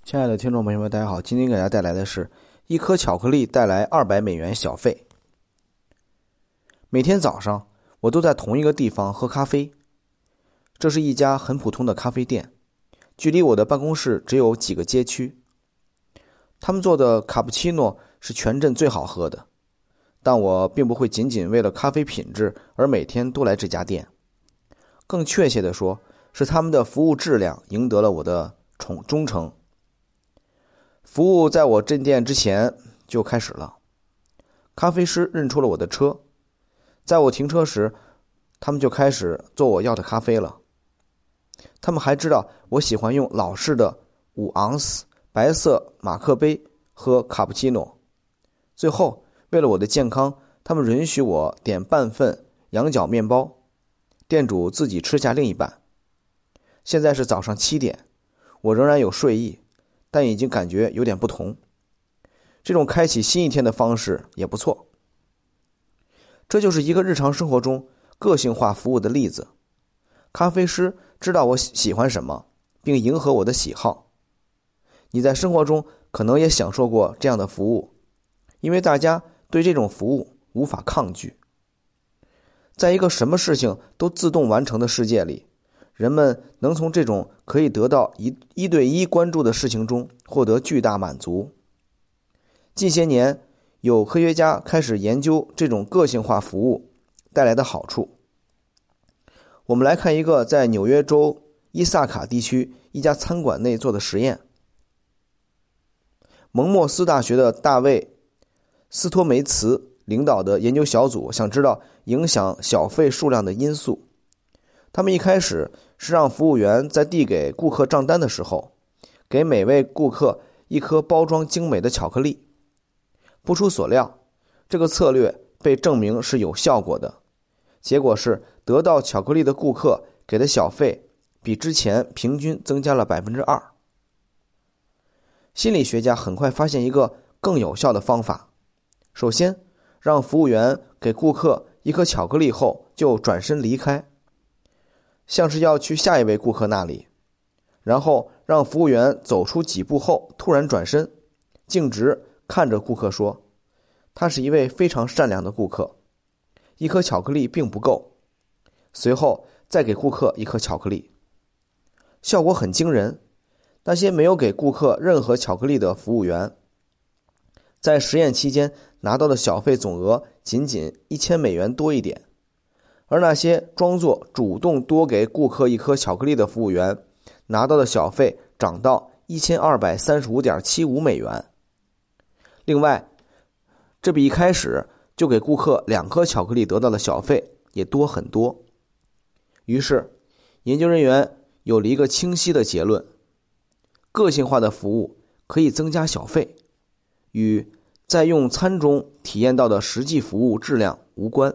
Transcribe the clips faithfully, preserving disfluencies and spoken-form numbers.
亲爱的听众朋友们，大家好，今天给大家带来的是一颗巧克力带来二百美元小费。每天早上我都在同一个地方喝咖啡，这是一家很普通的咖啡店，距离我的办公室只有几个街区。他们做的卡布奇诺是全镇最好喝的，但我并不会仅仅为了咖啡品质而每天都来这家店。更确切地说，是他们的服务质量赢得了我的宠忠诚。服务在我进店之前就开始了，咖啡师认出了我的车，在我停车时，他们就开始做我要的咖啡了。他们还知道我喜欢用老式的五盎司白色马克杯喝卡布奇诺。最后，为了我的健康，他们允许我点半份羊角面包，店主自己吃下另一半。现在是早上七点，我仍然有睡意，但已经感觉有点不同。这种开启新一天的方式也不错。这就是一个日常生活中个性化服务的例子。咖啡师知道我喜欢什么，并迎合我的喜好。你在生活中可能也享受过这样的服务，因为大家对这种服务无法抗拒。在一个什么事情都自动完成的世界里，人们能从这种可以得到一一对一关注的事情中获得巨大满足。近些年，有科学家开始研究这种个性化服务带来的好处。我们来看一个在纽约州伊萨卡地区一家餐馆内做的实验。蒙莫斯大学的大卫斯托梅茨领导的研究小组想知道影响小费数量的因素。他们一开始是让服务员在递给顾客账单的时候，给每位顾客一颗包装精美的巧克力。不出所料，这个策略被证明是有效果的。结果是得到巧克力的顾客给的小费比之前平均增加了 百分之二。 心理学家很快发现一个更有效的方法。首先，让服务员给顾客一颗巧克力后就转身离开，像是要去下一位顾客那里，然后让服务员走出几步后突然转身，径直看着顾客说，他是一位非常善良的顾客，一颗巧克力并不够，随后再给顾客一颗巧克力。效果很惊人。那些没有给顾客任何巧克力的服务员，在实验期间拿到的小费总额仅仅一千美元多一点，而那些装作主动多给顾客一颗巧克力的服务员，拿到的小费涨到一千二百三十五点七五美元。另外，这比一开始就给顾客两颗巧克力得到的小费也多很多。于是，研究人员有了一个清晰的结论：个性化的服务可以增加小费，与在用餐中体验到的实际服务质量无关。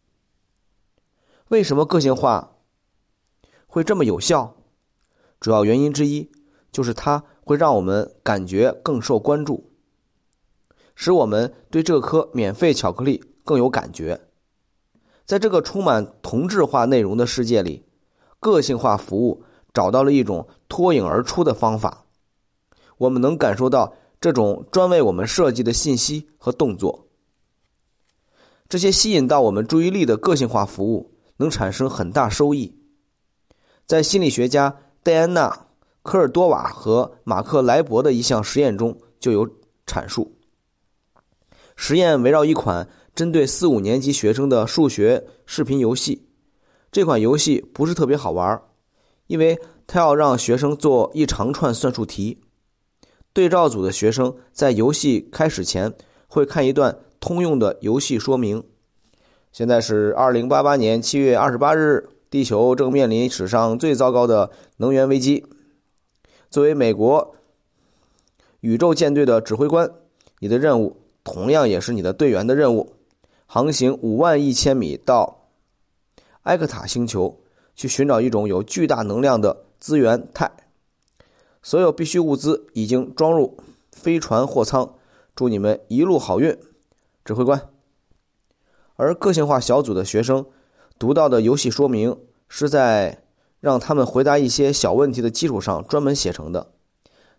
为什么个性化会这么有效？主要原因之一就是它会让我们感觉更受关注，使我们对这颗免费巧克力更有感觉。在这个充满同质化内容的世界里，个性化服务找到了一种脱颖而出的方法。我们能感受到这种专为我们设计的信息和动作。这些吸引到我们注意力的个性化服务能产生很大收益。在心理学家戴安娜·科尔多瓦和马克·莱博的一项实验中就有阐述。实验围绕一款针对四五年级学生的数学视频游戏。这款游戏不是特别好玩，因为它要让学生做一长串算术题。对照组的学生在游戏开始前会看一段通用的游戏说明。现在是二零八八年七月二十八日，地球正面临史上最糟糕的能源危机。作为美国宇宙舰队的指挥官，你的任务同样也是你的队员的任务，航行五万一千米到埃克塔星球，去寻找一种有巨大能量的资源钛。所有必需物资已经装入飞船货舱，祝你们一路好运，指挥官。而个性化小组的学生读到的游戏说明是在让他们回答一些小问题的基础上专门写成的。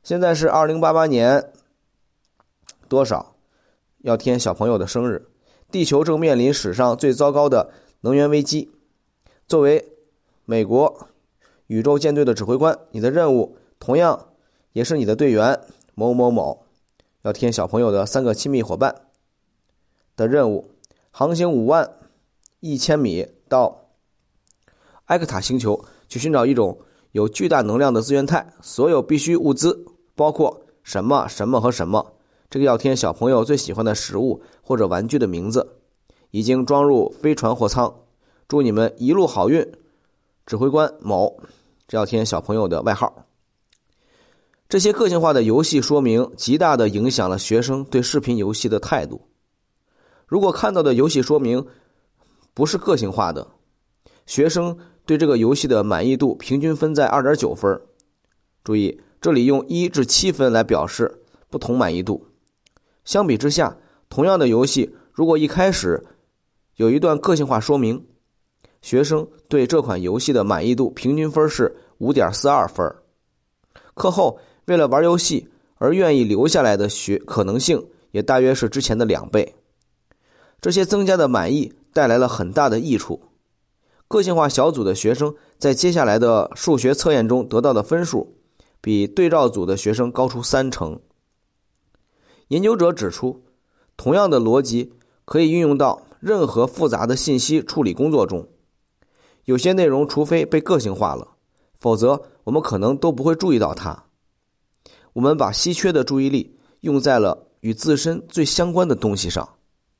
现在是二零八八年多少？要添小朋友的生日。地球正面临史上最糟糕的能源危机。作为美国宇宙舰队的指挥官，你的任务同样也是你的队员某某某要添小朋友的三个亲密伙伴的任务，航行五万一千米到埃克塔星球去寻找一种有巨大能量的资源态，所有必需物资包括什么什么和什么，这个要添小朋友最喜欢的食物或者玩具的名字，已经装入飞船货舱，祝你们一路好运，指挥官某，这要添小朋友的外号。这些个性化的游戏说明极大地影响了学生对视频游戏的态度。如果看到的游戏说明不是个性化的，学生对这个游戏的满意度平均分在 二点九 分。注意，这里用一至七分来表示不同满意度。相比之下，同样的游戏如果一开始有一段个性化说明，学生对这款游戏的满意度平均分是 五点四二 分。课后为了玩游戏而愿意留下来的学可能性也大约是之前的两倍。这些增加的满意带来了很大的益处。个性化小组的学生在接下来的数学测验中得到的分数比对照组的学生高出三成。研究者指出，同样的逻辑可以运用到任何复杂的信息处理工作中。有些内容除非被个性化了，否则我们可能都不会注意到它。我们把稀缺的注意力用在了与自身最相关的东西上。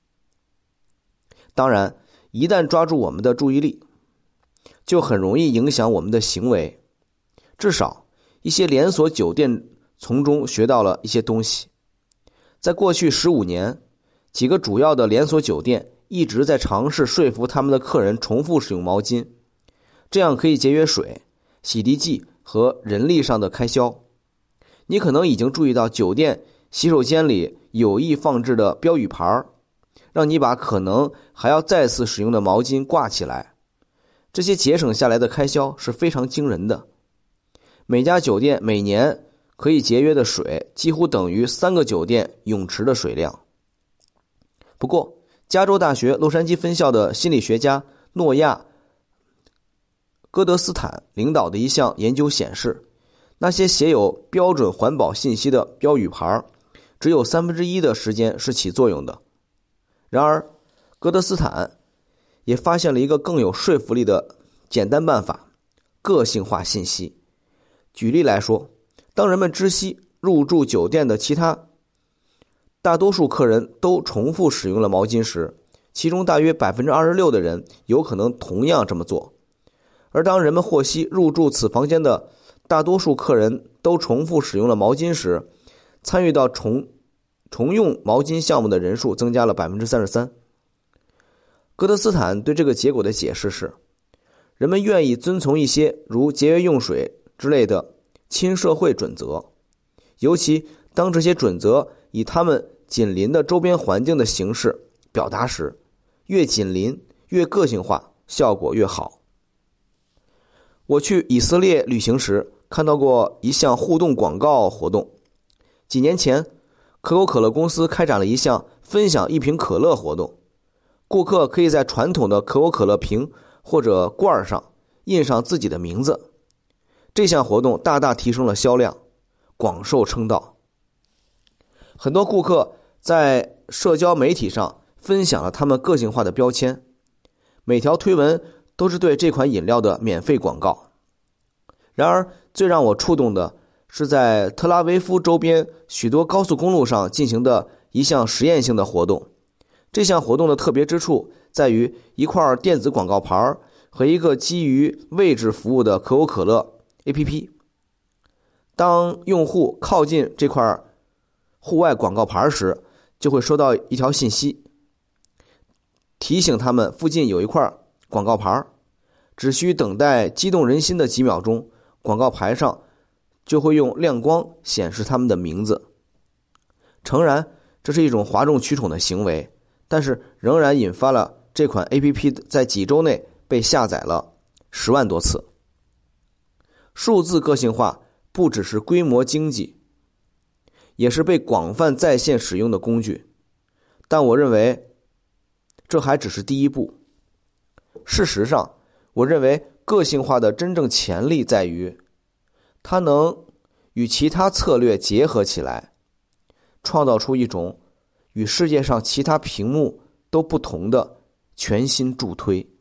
当然，一旦抓住我们的注意力，就很容易影响我们的行为。至少一些连锁酒店从中学到了一些东西。在过去十五年，几个主要的连锁酒店一直在尝试说服他们的客人重复使用毛巾，这样可以节约水、洗涤剂和人力上的开销。你可能已经注意到酒店洗手间里有意放置的标语牌，让你把可能还要再次使用的毛巾挂起来。这些节省下来的开销是非常惊人的。每家酒店每年可以节约的水几乎等于三个酒店泳池的水量。不过，加州大学洛杉矶分校的心理学家诺亚·戈德斯坦领导的一项研究显示，那些写有标准环保信息的标语牌只有三分之一的时间是起作用的。然而，戈德斯坦也发现了一个更有说服力的简单办法：个性化信息。举例来说，当人们知悉入住酒店的其他大多数客人都重复使用了毛巾时，其中大约 百分之二十六 的人有可能同样这么做。而当人们获悉入住此房间的大多数客人都重复使用了毛巾时，参与到重重用毛巾项目的人数增加了 百分之三十三。 戈德斯坦对这个结果的解释是，人们愿意遵从一些如节约用水之类的亲社会准则，尤其当这些准则以他们紧邻的周边环境的形式表达时，越紧邻越个性化，效果越好。我去以色列旅行时看到过一项互动广告活动。几年前，可口可乐公司开展了一项分享一瓶可乐活动，顾客可以在传统的可口可乐瓶或者罐上印上自己的名字。这项活动大大提升了销量，广受称道。很多顾客在社交媒体上分享了他们个性化的标签，每条推文都是对这款饮料的免费广告。然而，最让我触动的是在特拉维夫周边许多高速公路上进行的一项实验性的活动。这项活动的特别之处在于一块电子广告牌和一个基于位置服务的可口可乐 A P P。 当用户靠近这块户外广告牌时，就会收到一条信息，提醒他们附近有一块广告牌，只需等待激动人心的几秒钟，广告牌上就会用亮光显示他们的名字。诚然，这是一种哗众取宠的行为，但是仍然引发了这款 A P P 在几周内被下载了十万多次。数字个性化不只是规模经济， 也是被广泛在线使用的工具。但我认为这还只是第一步。事实上，我认为个性化的真正潜力在于它能与其他策略结合起来，创造出一种与世界上其他屏幕都不同的全新助推。